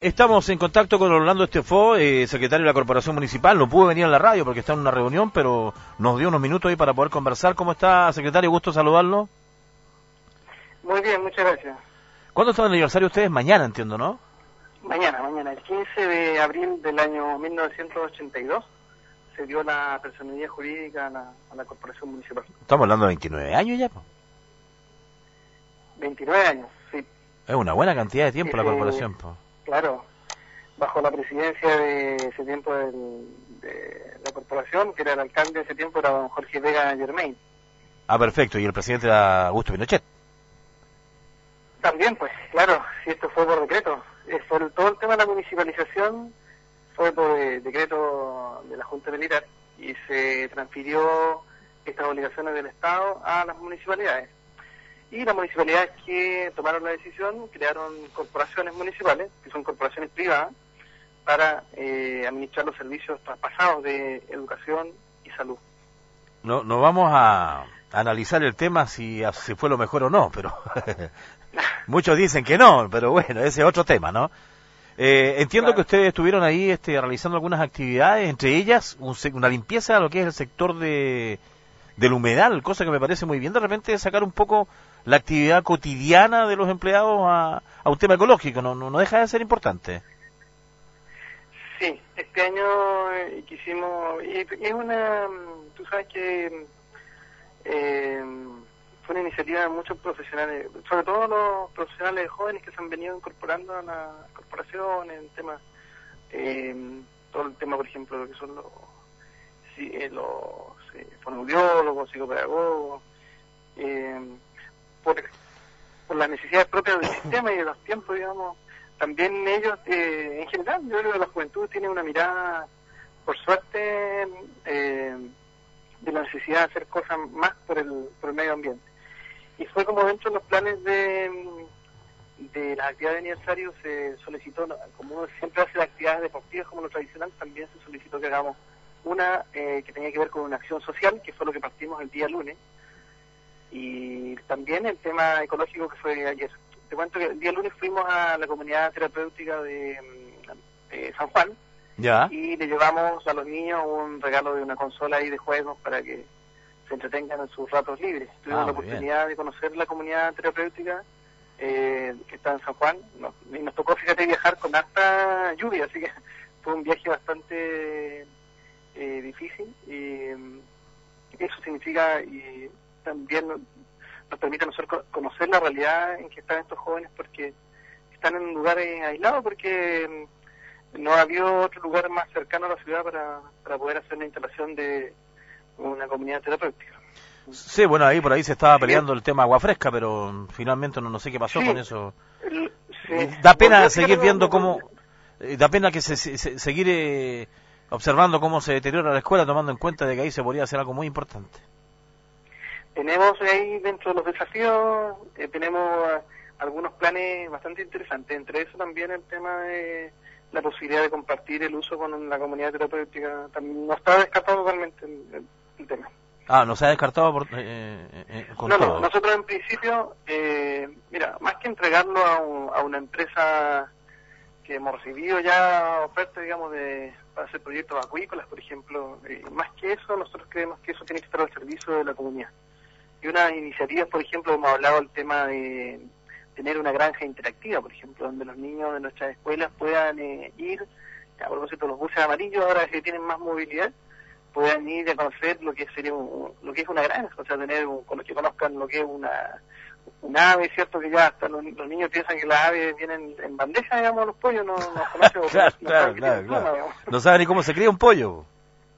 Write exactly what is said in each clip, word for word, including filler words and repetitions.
Estamos en contacto con Orlando Estefó, eh, secretario de la Corporación Municipal. No pudo venir a la radio porque está en una reunión, pero nos dio unos minutos ahí para poder conversar. ¿Cómo está, secretario? Gusto saludarlo. Muy bien, muchas gracias. ¿Cuándo está el aniversario de ustedes? Mañana, entiendo, ¿no? Mañana, mañana, el quince de abril del año mil novecientos ochenta y dos se dio la personería jurídica a la, a la Corporación Municipal. Estamos hablando de veintinueve años ya, po. veintinueve años, sí. Es una buena cantidad de tiempo Ese, la corporación, po. Claro, bajo la presidencia de ese tiempo del, de la corporación, que era el alcalde de ese tiempo, era don Jorge Vega Germain. Ah, perfecto, y el presidente era Augusto Pinochet. También, pues, claro, si esto fue por decreto. Eh, Sobre todo el tema de la municipalización fue por eh, decreto de la Junta Militar y se transfirió estas obligaciones del Estado a las municipalidades. Y las municipalidades que tomaron la decisión crearon corporaciones municipales, que son corporaciones privadas, para eh, administrar los servicios traspasados de educación y salud. No, no vamos a analizar el tema si, si fue lo mejor o no, pero muchos dicen que no, pero bueno, ese es otro tema, ¿no? Eh, entiendo claro. que ustedes estuvieron ahí este, realizando algunas actividades, entre ellas un, una limpieza de lo que es el sector de del humedal, cosa que me parece muy bien, de repente sacar un poco la actividad cotidiana de los empleados a, a un tema ecológico, no, no, no deja de ser importante. Sí, este año eh, quisimos, y es una, tú sabes que eh, fue una iniciativa de muchos profesionales, sobre todo los profesionales jóvenes que se han venido incorporando a la corporación en temas, eh, todo el tema, por ejemplo, lo que son los, sí, eh, los eh, fonoaudiólogos, psicopedagogos, eh, por, por las necesidades propias del sistema y de los tiempos, digamos. También ellos, eh, en general, yo creo que la juventud tiene una mirada, por suerte, eh, de la necesidad de hacer cosas más por el, por el medio ambiente. Y fue como dentro de los planes de, de las actividades de aniversario se solicitó, como uno siempre hace las actividades deportivas como lo tradicional, también se solicitó que hagamos una eh, que tenía que ver con una acción social, que fue lo que partimos el día lunes, y también el tema ecológico que fue ayer. Te cuento que el día lunes fuimos a la comunidad terapéutica de eh, San Juan, ya, y le llevamos a los niños un regalo de una consola ahí de juegos para que se entretengan en sus ratos libres. Tuvimos ah, la oportunidad bien. de conocer la comunidad terapéutica eh, que está en San Juan, nos, y nos tocó, fíjate, viajar con harta lluvia, así que fue un viaje bastante eh, difícil, y eso significa, y también nos permite a nosotros conocer la realidad en que están estos jóvenes, porque están en lugares aislados, porque no ha habido otro lugar más cercano a la ciudad para, para poder hacer la instalación de una comunidad terapéutica. Sí, bueno, ahí por ahí se estaba peleando el tema agua fresca, pero finalmente no, no sé qué pasó sí, con eso. El, sí, da pena seguir viendo cómo, da pena que se, se, seguir eh, observando cómo se deteriora la escuela, tomando en cuenta de que ahí se podría hacer algo muy importante. Tenemos ahí dentro de los desafíos, eh, tenemos algunos planes bastante interesantes, entre eso también el tema de la posibilidad de compartir el uso con la comunidad terapéutica. También no está descartado totalmente el, el, el tema. Ah, no se ha descartado por, eh, eh, con no, todo. No, nosotros en principio, eh, mira, más que entregarlo a, un, a una empresa que hemos recibido ya ofertas, digamos, de para hacer proyectos acuícolas, por ejemplo, eh, más que eso, nosotros creemos que eso tiene que estar al servicio de la comunidad. Y unas iniciativas, por ejemplo, hemos hablado del tema de tener una granja interactiva, por ejemplo, donde los niños de nuestras escuelas puedan eh, ir, a propósito de los buses amarillos, ahora que tienen más movilidad, puedan ir a conocer lo que sería un, lo que es una granja, o sea, tener un, con los que conozcan lo que es una un ave, ¿cierto? Que ya hasta los, los niños piensan que las aves vienen en bandeja, digamos, los pollos no, no conocen. claro, no, claro, no claro, pluma, claro. No saben ni cómo se cría un pollo.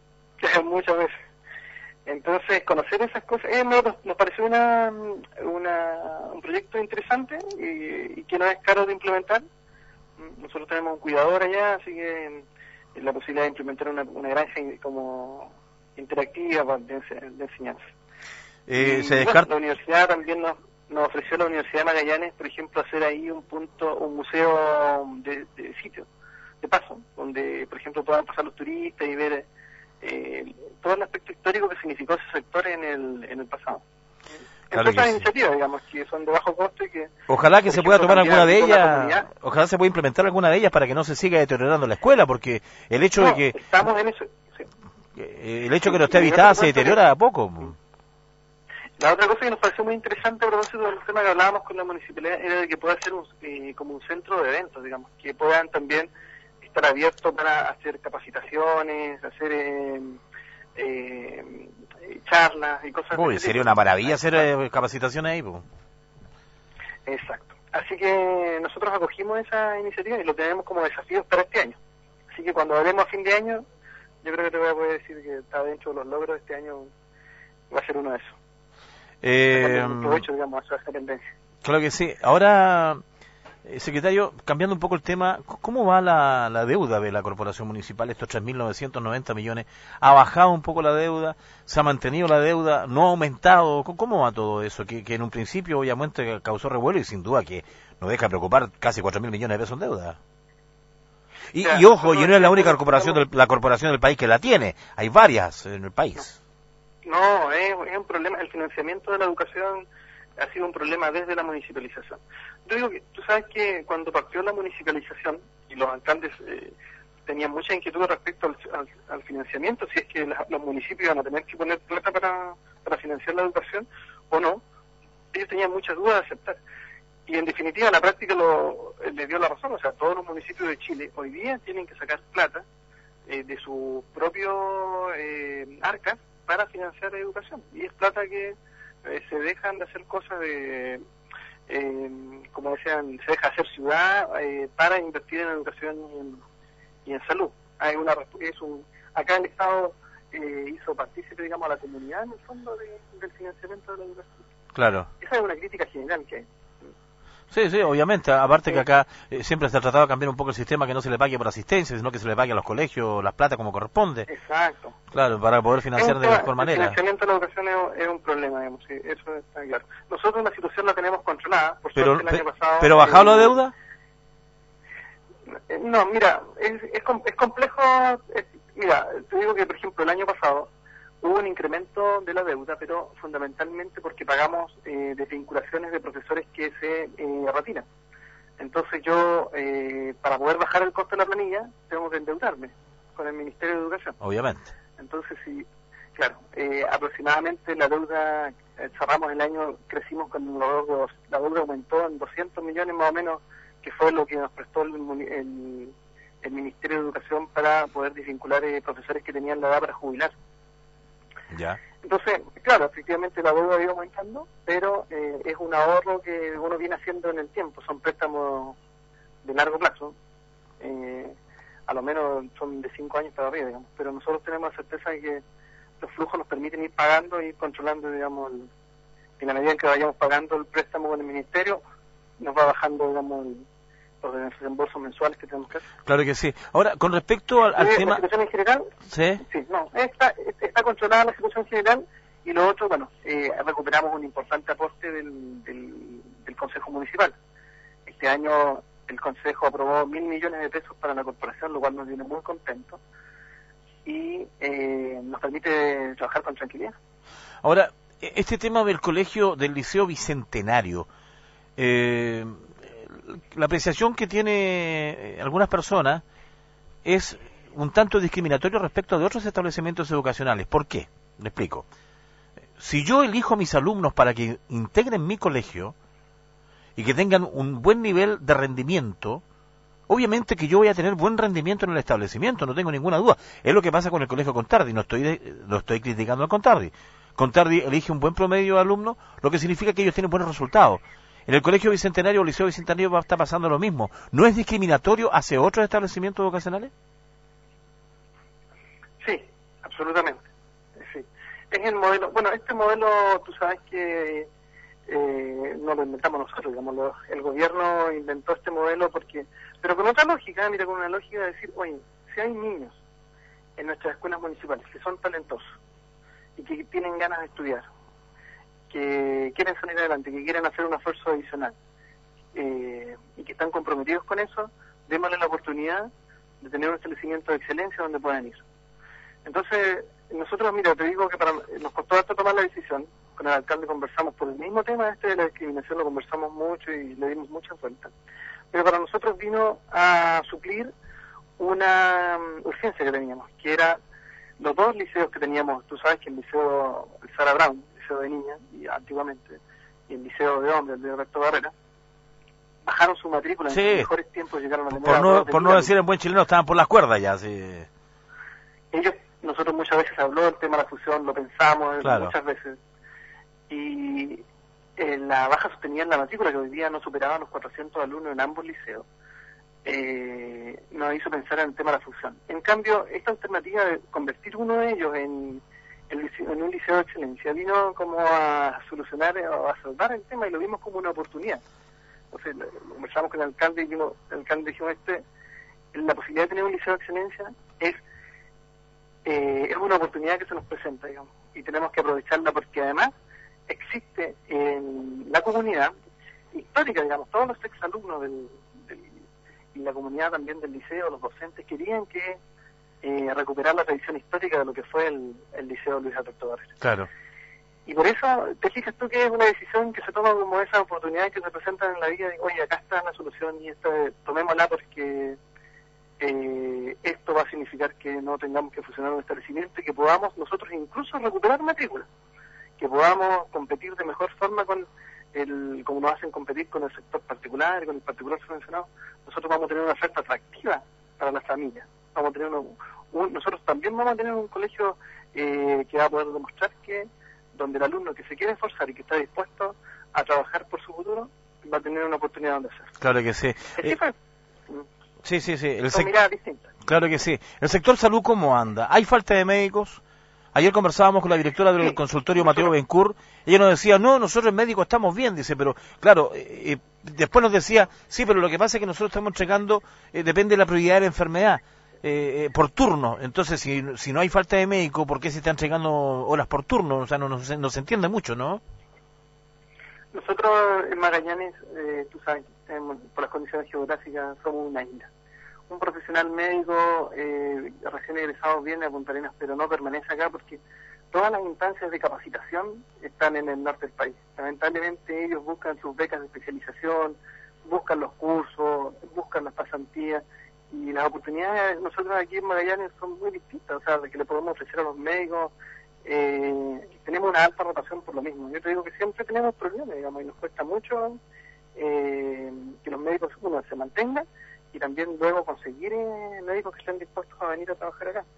Muchas veces. Entonces, conocer esas cosas, eh, nos, nos pareció una, una, un proyecto interesante y, y que no es caro de implementar. Nosotros tenemos un cuidador allá, así que la posibilidad de implementar una, una granja como interactiva de, de enseñanza. Eh, y, se descarta... bueno, la universidad también nos, nos ofreció la Universidad de Magallanes, por ejemplo, hacer ahí un punto, un museo de, de sitio, de paso, donde, por ejemplo, puedan pasar los turistas y ver eh, todo el aspecto histórico que significó ese sector en el, en el pasado. Claro Entre otras que sí. iniciativas, digamos, que son de bajo costo y que... Ojalá que se pueda tomar alguna de ellas, ellas, ojalá se pueda implementar alguna de ellas para que no se siga deteriorando la escuela, porque el hecho no, de que estamos en eso, sí. el hecho de Sí, que no esté y habitada me se doy cuenta deteriora a poco. La otra cosa que nos pareció muy interesante a propósito del tema que hablábamos con la municipalidad era de que pueda ser un, eh, como un centro de eventos, digamos, que puedan también estar abiertos para hacer capacitaciones, hacer eh, eh, charlas y cosas Uy, de ese sería tipo. una maravilla hacer eh, capacitaciones ahí, po. Exacto. Así que nosotros acogimos esa iniciativa y lo tenemos como desafío para este año. Así que cuando hablemos a fin de año, yo creo que te voy a poder decir que está dentro de los logros de este año, va a ser uno de esos. Eh, Provecho, digamos, a esa tendencia. Claro que sí. Ahora, eh, secretario, cambiando un poco el tema, ¿cómo va la, la deuda de la corporación municipal? Estos tres mil novecientos noventa millones, ¿ha bajado un poco la deuda? ¿Se ha mantenido la deuda? ¿No ha aumentado? ¿Cómo va todo eso? Que, que en un principio obviamente causó revuelo y sin duda que nos deja preocupar casi cuatro mil millones de pesos en deuda. Y, Ya, y ojo, y no es la no, única no, corporación no, del, la corporación del país que la tiene, hay varias en el país. No, es, es un problema, el financiamiento de la educación ha sido un problema desde la municipalización. Yo digo que, tú sabes que cuando partió la municipalización y los alcaldes eh, tenían mucha inquietud respecto al, al, al financiamiento, si es que la, los municipios iban a tener que poner plata para, para financiar la educación o no, ellos tenían muchas dudas de aceptar. Y en definitiva la práctica lo, les dio la razón, o sea, todos los municipios de Chile hoy día tienen que sacar plata eh, de su propio eh, arcas para financiar la educación. Y es plata que eh, se dejan de hacer cosas de, eh, como decían, se deja hacer ciudad eh, para invertir en educación y en, y en salud. Hay una, es un, acá el Estado eh, hizo partícipe, digamos, a la comunidad en el fondo de, del financiamiento de la educación. Claro. Esa es una crítica general que hay. Sí, sí, obviamente, aparte sí. que acá eh, siempre se ha tratado de cambiar un poco el sistema, que no se le pague por asistencia, sino que se le pague a los colegios las plata como corresponde. Exacto. Claro, para poder financiar de mejor manera. El financiamiento de la educación es, es un problema, digamos, sí, eso está claro. Nosotros la situación la tenemos controlada, por pero, suerte el año pasado... ¿Pero bajado eh, la deuda? No, mira, es, es, es complejo, es, mira, te digo que, por ejemplo, el año pasado hubo un incremento de la deuda, pero fundamentalmente porque pagamos eh, desvinculaciones de profesores que se eh, retiran. Entonces yo, eh, para poder bajar el costo de la planilla, tengo que endeudarme con el Ministerio de Educación. Obviamente. Entonces, sí, claro, eh, aproximadamente la deuda, eh, cerramos el año, crecimos con los, la deuda aumentó en doscientos millones más o menos, que fue lo que nos prestó el, el, el Ministerio de Educación para poder desvincular eh, profesores que tenían la edad para jubilar. Ya. Entonces, claro, efectivamente la deuda ha ido aumentando, pero eh, es un ahorro que uno viene haciendo en el tiempo, son préstamos de largo plazo, eh, a lo menos son de cinco años para arriba, digamos, pero nosotros tenemos la certeza de que los flujos nos permiten ir pagando y ir controlando, digamos, el, en la medida en que vayamos pagando el préstamo con el Ministerio, nos va bajando, digamos, el, los reembolsos mensuales que tenemos que hacer. Claro que sí. Ahora, con respecto al, al ¿La tema... ¿La situación en general? Sí. Sí, no, está, está controlada la situación general y lo otro, bueno, eh, recuperamos un importante aporte del, del, del Consejo Municipal. Este año el Consejo aprobó mil millones de pesos para la corporación, lo cual nos tiene muy contentos y eh, nos permite trabajar con tranquilidad. Ahora, este tema del colegio, del Liceo Bicentenario, eh... la apreciación que tiene algunas personas es un tanto discriminatorio respecto de otros establecimientos educacionales. ¿Por qué? Le explico. Si yo elijo a mis alumnos para que integren mi colegio y que tengan un buen nivel de rendimiento, obviamente que yo voy a tener buen rendimiento en el establecimiento, no tengo ninguna duda. Es lo que pasa con el colegio Contardi, no estoy de, no estoy criticando al Contardi. Contardi elige un buen promedio de alumnos, lo que significa que ellos tienen buenos resultados. En el Colegio Bicentenario o Liceo Bicentenario va a estar pasando lo mismo. ¿No es discriminatorio hacia otros establecimientos educacionales? Sí, absolutamente. Sí. Es el modelo, bueno, este modelo, tú sabes que eh, no lo inventamos nosotros, digamos, lo, el gobierno inventó este modelo porque, pero con otra lógica, mira, con una lógica de decir, oye, si hay niños en nuestras escuelas municipales que son talentosos y que tienen ganas de estudiar, que quieren salir adelante, que quieren hacer un esfuerzo adicional eh, y que están comprometidos con eso, démosle la oportunidad de tener un establecimiento de excelencia donde puedan ir. Entonces, nosotros, mira, te digo que para nos costó harto tomar la decisión, con el alcalde conversamos por el mismo tema este de la discriminación, lo conversamos mucho y le dimos muchas vueltas. Pero para nosotros vino a suplir una um, urgencia que teníamos, que era los dos liceos que teníamos. Tú sabes que el liceo el Sara Brown, el liceo de niñas, y antiguamente, y el liceo de hombres, el de Roberto Barrera, bajaron su matrícula, sí. En los mejores tiempos llegaron a tener... Por no, por no decir en buen chileno, estaban por las cuerdas ya, sí. Ellos, nosotros muchas veces habló del tema de la fusión, lo pensamos claro. muchas veces, y eh, la baja sostenida en la matrícula, que hoy día no superaba los cuatrocientos alumnos en ambos liceos, eh, nos hizo pensar en el tema de la fusión. En cambio, esta alternativa de convertir uno de ellos en, en, en un liceo de excelencia vino como a solucionar o a salvar el tema, y lo vimos como una oportunidad. Entonces, conversamos con el alcalde y dijimos, el alcalde dijo, este, la posibilidad de tener un liceo de excelencia es eh, es una oportunidad que se nos presenta, digamos, y tenemos que aprovecharla porque además existe en la comunidad histórica, digamos, todos los exalumnos del, del, y la comunidad también del liceo, los docentes, querían que eh, recuperar la tradición histórica de lo que fue el, el liceo Luis Alberto Barrera. Claro. Y por eso, te fijas tú que es una decisión que se toma como esa oportunidad que se presentan en la vida, de, oye, acá está la solución y esta, tomémosla porque eh, esto va a significar que no tengamos que fusionar un establecimiento y que podamos nosotros incluso recuperar matrícula, que podamos competir de mejor forma con el, como nos hacen competir con el sector particular, con el particular subvencionado. Nosotros vamos a tener una oferta atractiva para las familias, vamos a tener uno, un, nosotros también vamos a tener un colegio eh, que va a poder demostrar que donde el alumno que se quiere esforzar y que está dispuesto a trabajar por su futuro va a tener una oportunidad donde hacer. Claro que sí. Eh, sí, sí, sí. El Son miradas distintas. Claro que sí. ¿El sector salud cómo anda? ¿Hay falta de médicos? Ayer conversábamos con la directora del sí. consultorio Mateo Bencur. Ella nos decía, no, nosotros médicos estamos bien, dice, pero claro, eh, eh, después nos decía, sí, pero lo que pasa es que nosotros estamos entregando, eh, depende de la prioridad de la enfermedad. Eh, eh, por turno, entonces si, si no hay falta de médico, ¿por qué se están entregando horas por turno? O sea, no, no, se, no se entiende mucho, ¿no? Nosotros en Magallanes, eh, tú sabes, tenemos, por las condiciones geográficas, somos una isla. Un profesional médico eh, recién egresado viene a Punta Arenas, pero no permanece acá porque todas las instancias de capacitación están en el norte del país. Lamentablemente ellos buscan sus becas de especialización, buscan los cursos, buscan las pasantías, y las oportunidades nosotros aquí en Magallanes son muy distintas, o sea, de que le podemos ofrecer a los médicos, eh, tenemos una alta rotación por lo mismo. Yo te digo que siempre tenemos problemas, digamos, y nos cuesta mucho eh, que los médicos, uno, se mantengan, y también luego conseguir eh, médicos que estén dispuestos a venir a trabajar acá.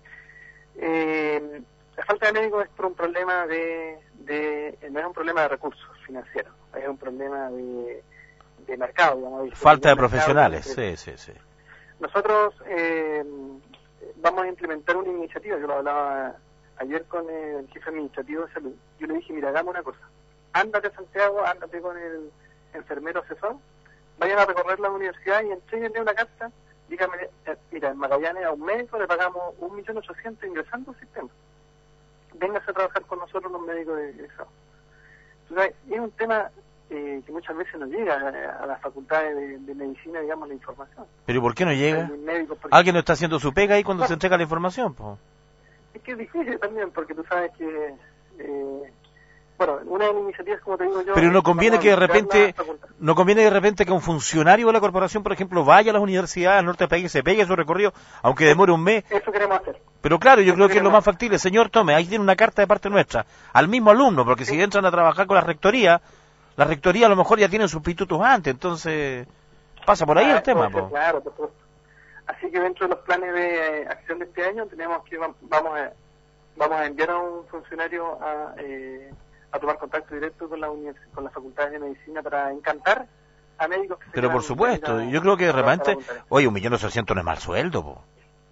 Eh, la falta de médicos es por un problema de, de, no es un problema de recursos financieros, es un problema de, de mercado, digamos. Falta de profesionales, de, sí, sí, sí. Nosotros eh, vamos a implementar una iniciativa, yo lo hablaba ayer con el jefe administrativo de salud. Yo le dije, mira, hagamos una cosa, ándate a Santiago, ándate con el enfermero asesor, vayan a recorrer la universidad y entréguenle una carta, dígame, mira, en Magallanes a un médico le pagamos un millón ochocientos ingresando al sistema. Véngase a trabajar con nosotros los médicos de egresados. Entonces, es un tema Eh, que muchas veces no llega a, a las facultades de, de medicina, digamos, la información. ¿Pero por qué no llega? Médico, porque... ¿Alguien no está haciendo su pega ahí cuando no. se entrega la información? Po? Es que es difícil también, porque tú sabes que... Eh, bueno, una de las iniciativas, como te digo yo... Pero no conviene que de repente... No conviene de repente que un funcionario de la corporación, por ejemplo, vaya a las universidades al norte del país y se pegue su recorrido, aunque demore un mes. Eso queremos hacer. Pero claro, yo Eso creo que es lo hacer. más factible. Señor, tome, ahí tiene una carta de parte nuestra, al mismo alumno, porque sí. si entran a trabajar con la rectoría... La rectoría a lo mejor ya tiene sus pitutos antes, entonces pasa por ahí ah, el tema. Ser, po. Claro, por supuesto. Así que dentro de los planes de acción de este año tenemos que vamos a vamos a enviar a un funcionario a, eh, a tomar contacto directo con la con las facultades de medicina para encantar a médicos que se Pero por supuesto, yo creo que de repente, oye, un millón ochocientos no es mal sueldo, po.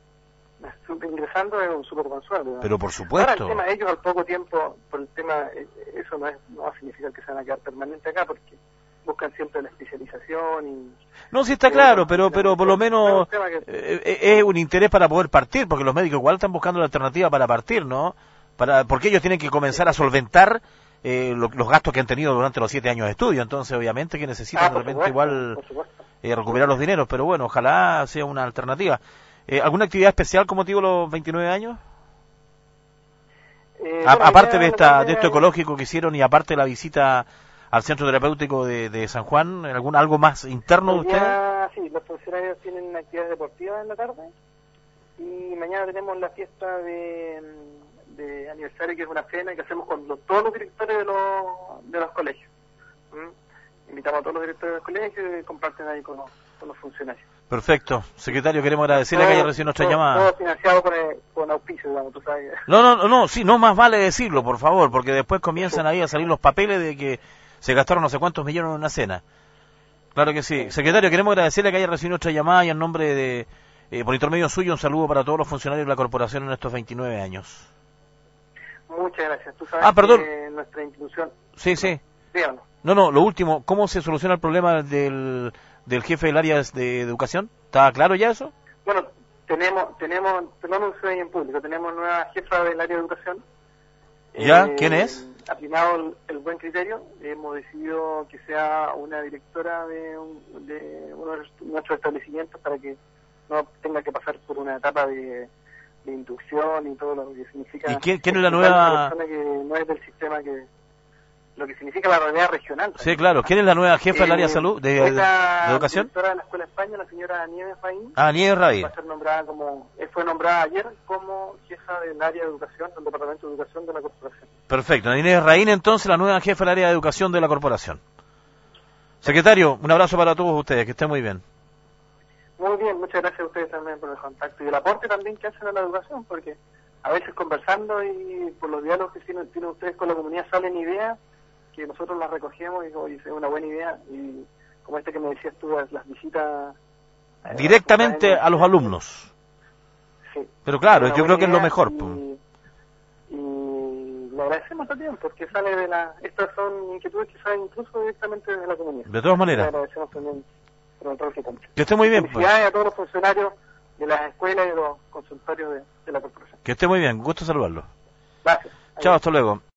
Ingresando es un súper buen sueldo, ¿no? Pero por supuesto. Ahora el tema, ellos al poco tiempo, por el tema, eso no es no va a significar que se van a quedar permanente acá, porque buscan siempre la especialización y... No, sí está claro, pero pero por lo menos es, eh, es un interés para poder partir, porque los médicos igual están buscando la alternativa para partir, ¿no? Para Porque ellos tienen que comenzar a solventar eh, lo, los gastos que han tenido durante los siete años de estudio, entonces obviamente que necesitan ah, de repente igual eh, recuperar los dineros, pero bueno, ojalá sea una alternativa. Eh, ¿Alguna actividad especial con motivo de los veintinueve años? Eh, A- bueno, aparte ya de la esta tarde de esto ecológico que hicieron y aparte de la visita al centro terapéutico de, de San Juan, ¿algún algo más interno de hoy ustedes? día, sí, los funcionarios tienen actividades deportivas en la tarde y mañana tenemos la fiesta de, de aniversario, que es una cena que hacemos con los- todos los directores de los, de los colegios. ¿Mm? Invitamos a todos los directores de los colegios y comparten ahí con los, con los funcionarios. Perfecto. Secretario, queremos agradecerle que haya recibido nuestra todo, llamada. todo financiado con, el, con auspicio, digamos, tú sabes. No, no, no, no, sí, no más vale decirlo, por favor, porque después comienzan ahí a salir los papeles de que se gastaron no sé cuántos millones en una cena. Claro que sí. Secretario, queremos agradecerle que haya recibido nuestra llamada y en nombre de, eh, por intermedio suyo, un saludo para todos los funcionarios de la corporación en estos veintinueve años. Muchas gracias. Tú sabes Ah, perdón. que nuestra institución... Sí, sí. Díganos. No, no, lo último, ¿cómo se soluciona el problema del, del jefe del área de educación? ¿Está claro ya eso? Bueno, tenemos, tenemos, te lo anuncio ahí en público, tenemos nueva jefa del área de educación. ¿Ya? Eh, ¿Quién es? Aplicado el, el buen criterio, hemos decidido que sea una directora de, un, de uno de nuestros establecimientos para que no tenga que pasar por una etapa de, de inducción y todo lo que significa... ¿Y quién, quién es la explicarle a nueva...? una persona que no es del sistema, que lo que significa la realidad regional. Sí, claro. ¿Quién es la nueva jefa del área de Eh, salud, de, es la de educación? directora de la Escuela España, la señora Nieves Faín. Ah, Nieves Raí. Va a ser nombrada como, eh, fue nombrada ayer como jefa del área de educación del Departamento de Educación de la Corporación. Perfecto. Nieves Raín, entonces, la nueva jefa del área de educación de la corporación. Secretario, un abrazo para todos ustedes, que estén muy bien. Muy bien, muchas gracias a ustedes también por el contacto y el aporte también que hacen a la educación, porque a veces conversando y por los diálogos que tienen, tienen ustedes con la comunidad salen ideas que nosotros las recogemos y hoy es una buena idea, y como este que me decías tú, las visitas... eh, Directamente a los alumnos. Sí. Pero claro, Una yo buena creo que es lo idea mejor. Y, y le agradecemos también porque sale de la... Estas son inquietudes que salen incluso directamente desde la comunidad. De todas maneras. Le agradecemos también por el rol que cumple. Que esté muy bien, pues. Felicidades a todos los funcionarios de las escuelas y de los consultorios de, de la corporación. Que esté muy bien. Gusto saludarlo. Gracias. Chao, hasta luego.